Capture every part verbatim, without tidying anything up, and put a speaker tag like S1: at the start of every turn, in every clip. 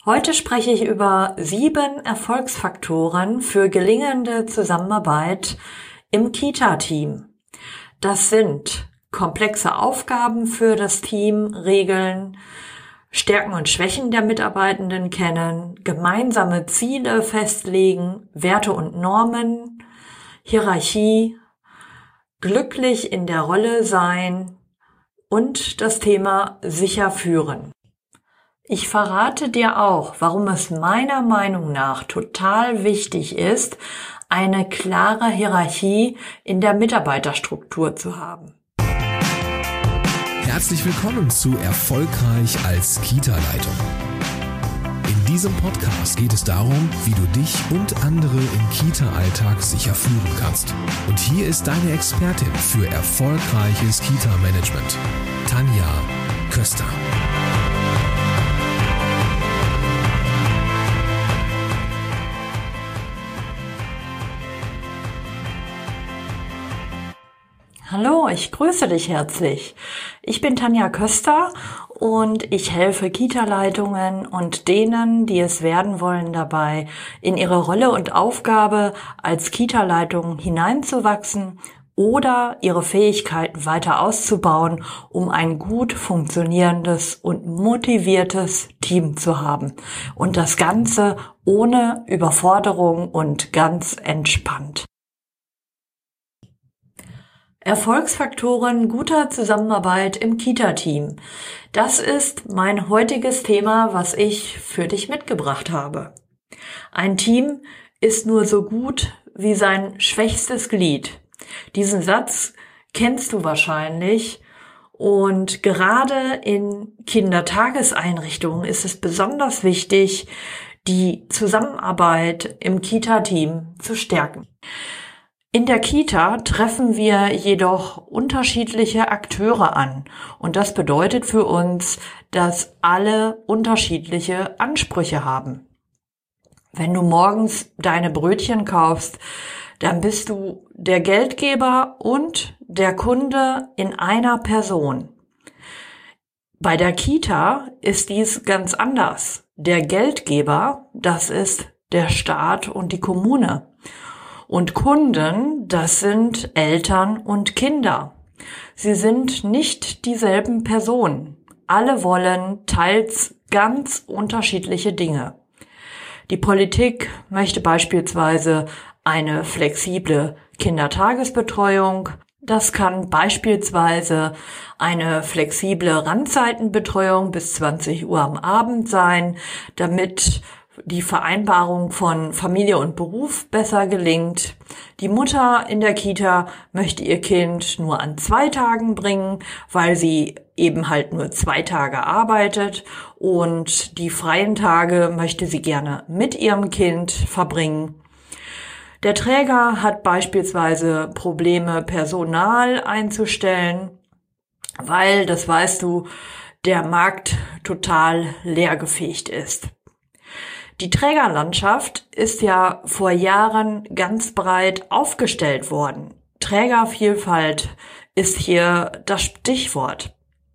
S1: Heute spreche ich über sieben Erfolgsfaktoren für gelingende Zusammenarbeit im Kita-Team. Das sind komplexe Aufgaben für das Team regeln, Stärken und Schwächen der Mitarbeitenden kennen, gemeinsame Ziele festlegen, Werte und Normen, Hierarchie, glücklich in der Rolle sein und das Thema sicher führen. Ich verrate dir auch, warum es meiner Meinung nach total wichtig ist, eine klare Hierarchie in der Mitarbeiterstruktur zu haben.
S2: Herzlich willkommen zu Erfolgreich als Kita-Leitung. In diesem Podcast geht es darum, wie du dich und andere im Kita-Alltag sicher führen kannst. Und hier ist deine Expertin für erfolgreiches Kita-Management, Tanja Köster.
S1: Hallo, ich grüße dich herzlich. Ich bin Tanja Köster und ich helfe Kita-Leitungen und denen, die es werden wollen, dabei, in ihre Rolle und Aufgabe als Kita-Leitung hineinzuwachsen oder ihre Fähigkeiten weiter auszubauen, um ein gut funktionierendes und motiviertes Team zu haben. Und das Ganze ohne Überforderung und ganz entspannt. Erfolgsfaktoren guter Zusammenarbeit im Kita-Team. Das ist mein heutiges Thema, was ich für dich mitgebracht habe. Ein Team ist nur so gut wie sein schwächstes Glied. Diesen Satz kennst du wahrscheinlich und gerade in Kindertageseinrichtungen ist es besonders wichtig, die Zusammenarbeit im Kita-Team zu stärken. In der Kita treffen wir jedoch unterschiedliche Akteure an und das bedeutet für uns, dass alle unterschiedliche Ansprüche haben. Wenn du morgens deine Brötchen kaufst, dann bist du der Geldgeber und der Kunde in einer Person. Bei der Kita ist dies ganz anders. Der Geldgeber, das ist der Staat und die Kommune. Und Kunden, das sind Eltern und Kinder. Sie sind nicht dieselben Personen. Alle wollen teils ganz unterschiedliche Dinge. Die Politik möchte beispielsweise eine flexible Kindertagesbetreuung. Das kann beispielsweise eine flexible Randzeitenbetreuung bis zwanzig Uhr am Abend sein, damit die Vereinbarung von Familie und Beruf besser gelingt. Die Mutter in der Kita möchte ihr Kind nur an zwei Tagen bringen, weil sie eben halt nur zwei Tage arbeitet und die freien Tage möchte sie gerne mit ihrem Kind verbringen. Der Träger hat beispielsweise Probleme, Personal einzustellen, weil, das weißt du, der Markt total leergefegt ist. Die Trägerlandschaft ist ja vor Jahren ganz breit aufgestellt worden. Trägervielfalt ist hier das Stichwort.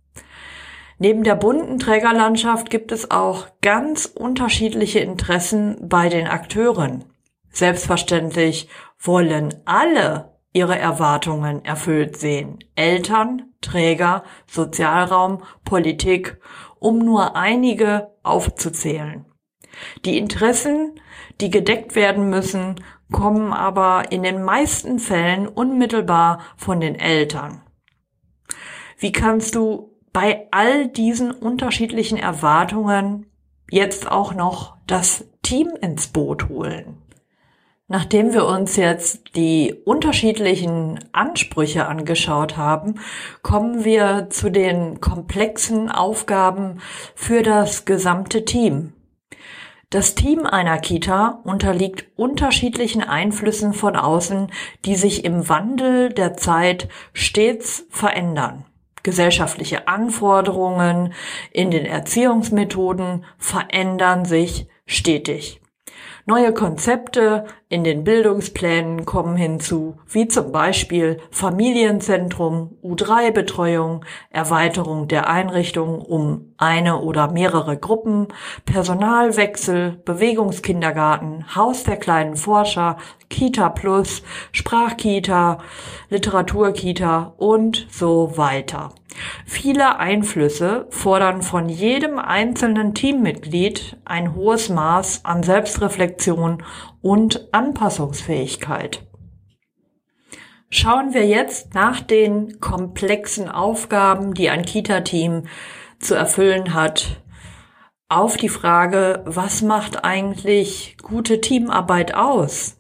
S1: Neben der bunten Trägerlandschaft gibt es auch ganz unterschiedliche Interessen bei den Akteuren. Selbstverständlich wollen alle ihre Erwartungen erfüllt sehen. Eltern, Träger, Sozialraum, Politik, um nur einige aufzuzählen. Die Interessen, die gedeckt werden müssen, kommen aber in den meisten Fällen unmittelbar von den Eltern. Wie kannst du bei all diesen unterschiedlichen Erwartungen jetzt auch noch das Team ins Boot holen? Nachdem wir uns jetzt die unterschiedlichen Ansprüche angeschaut haben, kommen wir zu den komplexen Aufgaben für das gesamte Team. Das Team einer Kita unterliegt unterschiedlichen Einflüssen von außen, die sich im Wandel der Zeit stets verändern. Gesellschaftliche Anforderungen in den Erziehungsmethoden verändern sich stetig. Neue Konzepte in den Bildungsplänen kommen hinzu, wie zum Beispiel Familienzentrum, U drei Betreuung, Erweiterung der Einrichtung um eine oder mehrere Gruppen, Personalwechsel, Bewegungskindergarten, Haus der kleinen Forscher, Kita Plus, Sprachkita, Literaturkita und so weiter. Viele Einflüsse fordern von jedem einzelnen Teammitglied ein hohes Maß an Selbstreflexion und Anpassungsfähigkeit. Schauen wir jetzt nach den komplexen Aufgaben, die ein Kita-Team zu erfüllen hat, auf die Frage, was macht eigentlich gute Teamarbeit aus?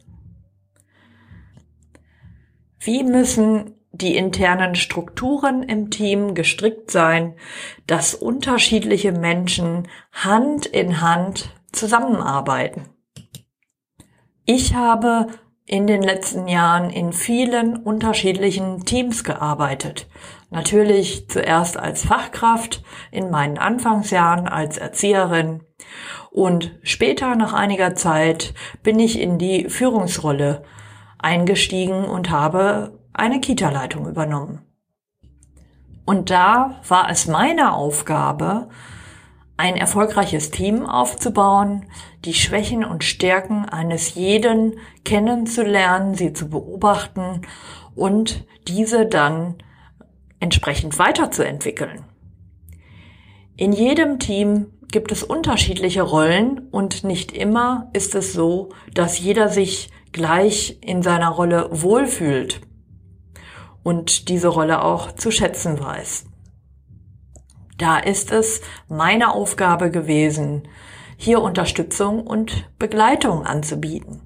S1: Wie müssen die internen Strukturen im Team gestrickt sein, dass unterschiedliche Menschen Hand in Hand zusammenarbeiten? Ich habe in den letzten Jahren in vielen unterschiedlichen Teams gearbeitet. Natürlich zuerst als Fachkraft, in meinen Anfangsjahren als Erzieherin und später nach einiger Zeit bin ich in die Führungsrolle eingestiegen und habe eine Kita-Leitung übernommen. Und da war es meine Aufgabe, ein erfolgreiches Team aufzubauen, die Schwächen und Stärken eines jeden kennenzulernen, sie zu beobachten und diese dann entsprechend weiterzuentwickeln. In jedem Team gibt es unterschiedliche Rollen und nicht immer ist es so, dass jeder sich gleich in seiner Rolle wohlfühlt und diese Rolle auch zu schätzen weiß. Da ist es meine Aufgabe gewesen, hier Unterstützung und Begleitung anzubieten.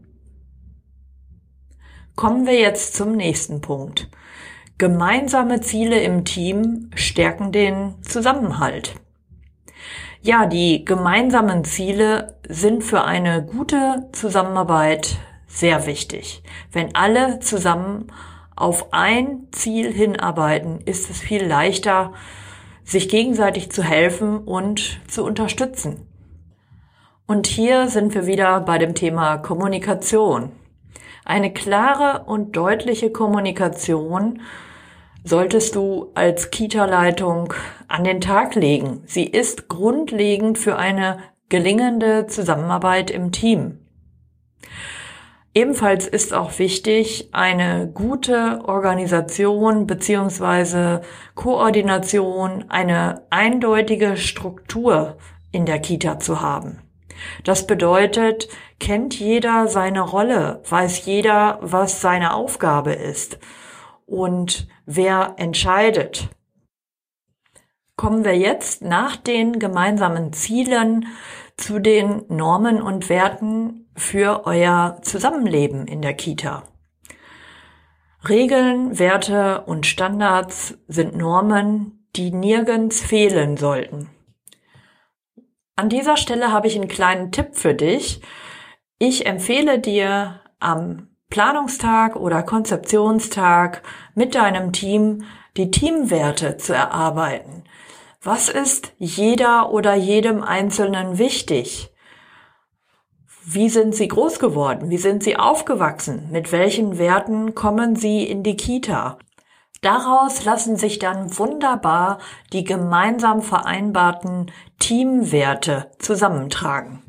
S1: Kommen wir jetzt zum nächsten Punkt. Gemeinsame Ziele im Team stärken den Zusammenhalt. Ja, die gemeinsamen Ziele sind für eine gute Zusammenarbeit sehr wichtig. Wenn alle zusammen auf ein Ziel hinarbeiten, ist es viel leichter, sich gegenseitig zu helfen und zu unterstützen. Und hier sind wir wieder bei dem Thema Kommunikation. Eine klare und deutliche Kommunikation solltest du als Kita-Leitung an den Tag legen. Sie ist grundlegend für eine gelingende Zusammenarbeit im Team. Ebenfalls ist auch wichtig, eine gute Organisation bzw. Koordination, eine eindeutige Struktur in der Kita zu haben. Das bedeutet, kennt jeder seine Rolle, weiß jeder, was seine Aufgabe ist und wer entscheidet. Kommen wir jetzt nach den gemeinsamen Zielen zu den Normen und Werten für euer Zusammenleben in der Kita. Regeln, Werte und Standards sind Normen, die nirgends fehlen sollten. An dieser Stelle habe ich einen kleinen Tipp für dich. Ich empfehle dir, am Planungstag oder Konzeptionstag mit deinem Team die Teamwerte zu erarbeiten. Was ist jeder oder jedem Einzelnen wichtig? Wie sind sie groß geworden? Wie sind sie aufgewachsen? Mit welchen Werten kommen sie in die Kita? Daraus lassen sich dann wunderbar die gemeinsam vereinbarten Teamwerte zusammentragen.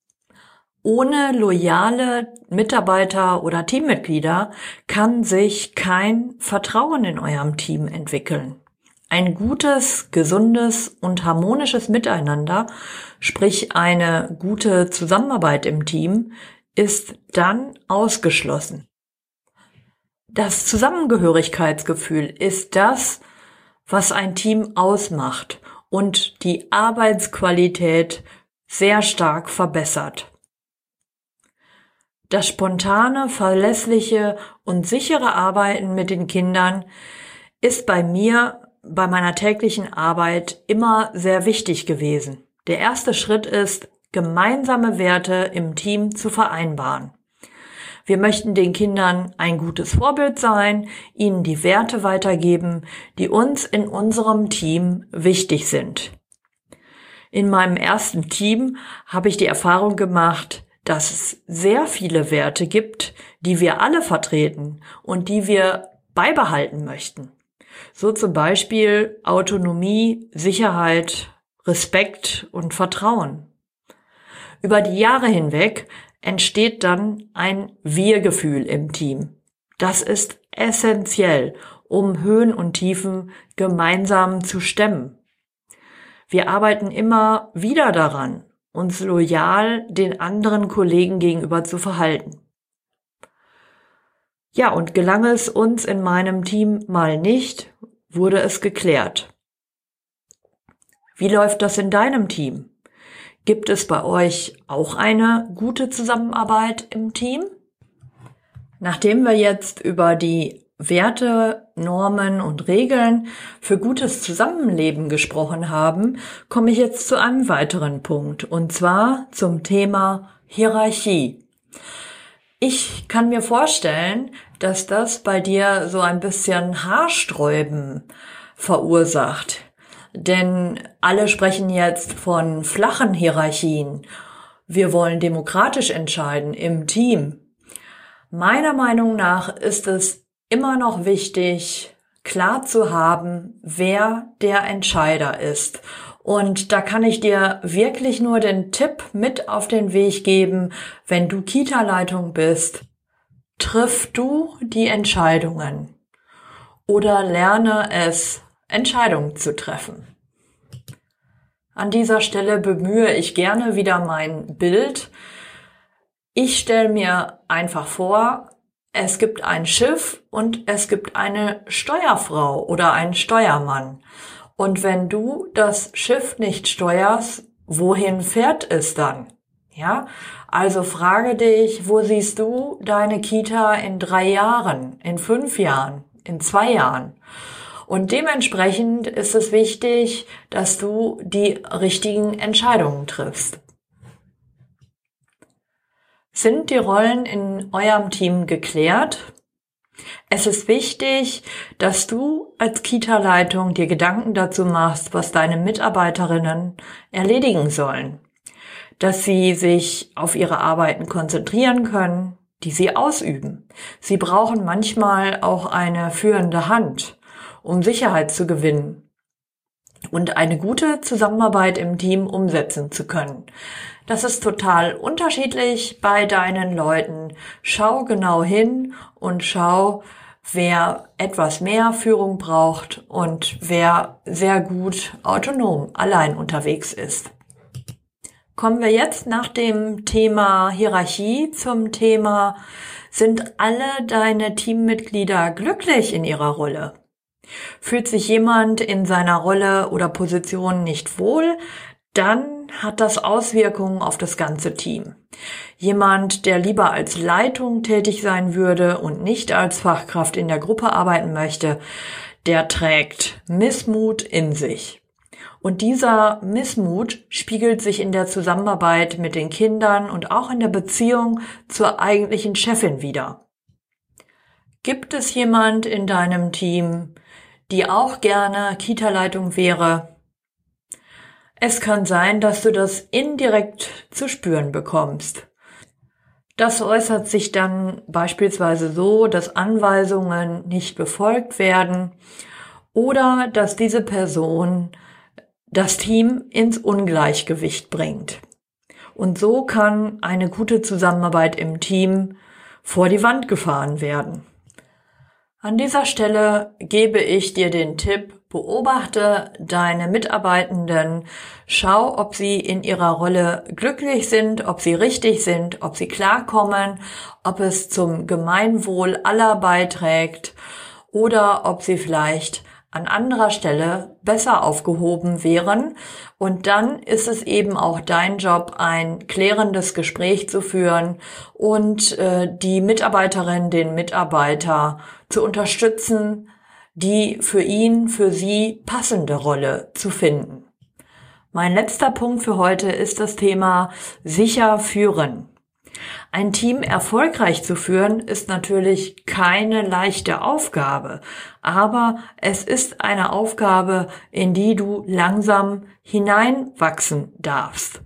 S1: Ohne loyale Mitarbeiter oder Teammitglieder kann sich kein Vertrauen in eurem Team entwickeln. Ein gutes, gesundes und harmonisches Miteinander, sprich eine gute Zusammenarbeit im Team, ist dann ausgeschlossen. Das Zusammengehörigkeitsgefühl ist das, was ein Team ausmacht und die Arbeitsqualität sehr stark verbessert. Das spontane, verlässliche und sichere Arbeiten mit den Kindern ist bei mir bei meiner täglichen Arbeit immer sehr wichtig gewesen. Der erste Schritt ist, gemeinsame Werte im Team zu vereinbaren. Wir möchten den Kindern ein gutes Vorbild sein, ihnen die Werte weitergeben, die uns in unserem Team wichtig sind. In meinem ersten Team habe ich die Erfahrung gemacht, dass es sehr viele Werte gibt, die wir alle vertreten und die wir beibehalten möchten. So zum Beispiel Autonomie, Sicherheit, Respekt und Vertrauen. Über die Jahre hinweg entsteht dann ein Wir-Gefühl im Team. Das ist essentiell, um Höhen und Tiefen gemeinsam zu stemmen. Wir arbeiten immer wieder daran, uns loyal den anderen Kollegen gegenüber zu verhalten. Ja, und gelang es uns in meinem Team mal nicht, wurde es geklärt. Wie läuft das in deinem Team? Gibt es bei euch auch eine gute Zusammenarbeit im Team? Nachdem wir jetzt über die Werte, Normen und Regeln für gutes Zusammenleben gesprochen haben, komme ich jetzt zu einem weiteren Punkt, und zwar zum Thema Hierarchie. Ich kann mir vorstellen, dass das bei dir so ein bisschen Haarsträuben verursacht. Denn alle sprechen jetzt von flachen Hierarchien. Wir wollen demokratisch entscheiden im Team. Meiner Meinung nach ist es immer noch wichtig, klar zu haben, wer der Entscheider ist. Und da kann ich dir wirklich nur den Tipp mit auf den Weg geben, wenn du Kita-Leitung bist, triff du die Entscheidungen oder lerne es, Entscheidungen zu treffen. An dieser Stelle bemühe ich gerne wieder mein Bild. Ich stelle mir einfach vor, es gibt ein Schiff und es gibt eine Steuerfrau oder einen Steuermann. Und wenn du das Schiff nicht steuerst, wohin fährt es dann? Ja, also frage dich, wo siehst du deine Kita in drei Jahren, in fünf Jahren, in zwei Jahren? Und dementsprechend ist es wichtig, dass du die richtigen Entscheidungen triffst. Sind die Rollen in eurem Team geklärt? Es ist wichtig, dass du als Kita-Leitung dir Gedanken dazu machst, was deine Mitarbeiterinnen erledigen sollen. Dass sie sich auf ihre Arbeiten konzentrieren können, die sie ausüben. Sie brauchen manchmal auch eine führende Hand, um Sicherheit zu gewinnen und eine gute Zusammenarbeit im Team umsetzen zu können. Das ist total unterschiedlich bei deinen Leuten. Schau genau hin und schau, wer etwas mehr Führung braucht und wer sehr gut autonom allein unterwegs ist. Kommen wir jetzt nach dem Thema Hierarchie zum Thema: Sind alle deine Teammitglieder glücklich in ihrer Rolle? Fühlt sich jemand in seiner Rolle oder Position nicht wohl, dann hat das Auswirkungen auf das ganze Team. Jemand, der lieber als Leitung tätig sein würde und nicht als Fachkraft in der Gruppe arbeiten möchte, der trägt Missmut in sich. Und dieser Missmut spiegelt sich in der Zusammenarbeit mit den Kindern und auch in der Beziehung zur eigentlichen Chefin wider. Gibt es jemand in deinem Team, die auch gerne Kita-Leitung wäre? Es kann sein, dass du das indirekt zu spüren bekommst. Das äußert sich dann beispielsweise so, dass Anweisungen nicht befolgt werden oder dass diese Person das Team ins Ungleichgewicht bringt. Und so kann eine gute Zusammenarbeit im Team vor die Wand gefahren werden. An dieser Stelle gebe ich dir den Tipp: Beobachte deine Mitarbeitenden, schau, ob sie in ihrer Rolle glücklich sind, ob sie richtig sind, ob sie klarkommen, ob es zum Gemeinwohl aller beiträgt oder ob sie vielleicht an anderer Stelle besser aufgehoben wären. Und dann ist es eben auch dein Job, ein klärendes Gespräch zu führen und äh, die Mitarbeiterin, den Mitarbeiter zu unterstützen, die für ihn, für sie passende Rolle zu finden. Mein letzter Punkt für heute ist das Thema sicher führen. Ein Team erfolgreich zu führen ist natürlich keine leichte Aufgabe, aber es ist eine Aufgabe, in die du langsam hineinwachsen darfst.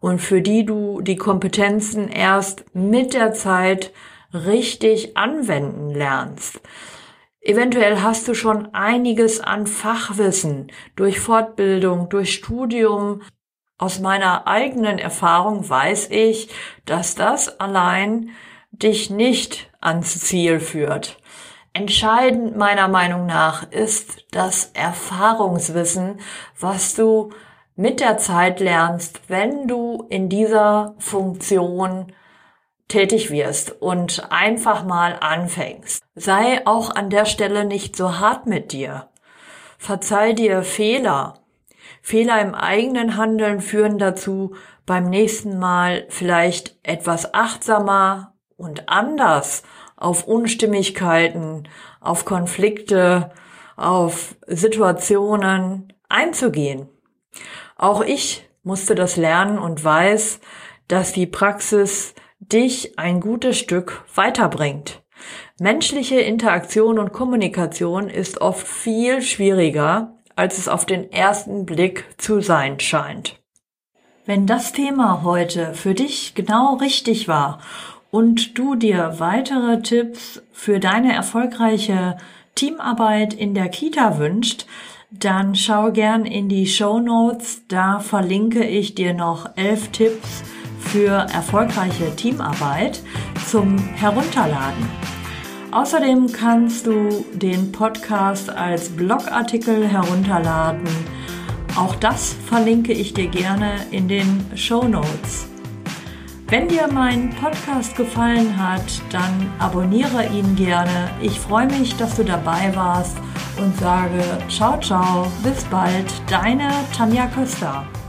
S1: und für die du die Kompetenzen erst mit der Zeit richtig anwenden lernst. Eventuell hast du schon einiges an Fachwissen durch Fortbildung, durch Studium. Aus meiner eigenen Erfahrung weiß ich, dass das allein dich nicht ans Ziel führt. Entscheidend meiner Meinung nach ist das Erfahrungswissen, was du mit der Zeit lernst, wenn du in dieser Funktion tätig wirst und einfach mal anfängst. Sei auch an der Stelle nicht so hart mit dir. Verzeih dir Fehler. Fehler im eigenen Handeln führen dazu, beim nächsten Mal vielleicht etwas achtsamer und anders auf Unstimmigkeiten, auf Konflikte, auf Situationen einzugehen. Auch ich musste das lernen und weiß, dass die Praxis dich ein gutes Stück weiterbringt. Menschliche Interaktion und Kommunikation ist oft viel schwieriger, als es auf den ersten Blick zu sein scheint. Wenn das Thema heute für dich genau richtig war und du dir weitere Tipps für deine erfolgreiche Teamarbeit in der Kita wünschst, dann schau gern in die Shownotes, da verlinke ich dir noch elf Tipps für erfolgreiche Teamarbeit zum Herunterladen. Außerdem kannst du den Podcast als Blogartikel herunterladen. Auch das verlinke ich dir gerne in den Shownotes. Wenn dir mein Podcast gefallen hat, dann abonniere ihn gerne. Ich freue mich, dass du dabei warst und sage ciao, ciao, bis bald, deine Tanja Köster.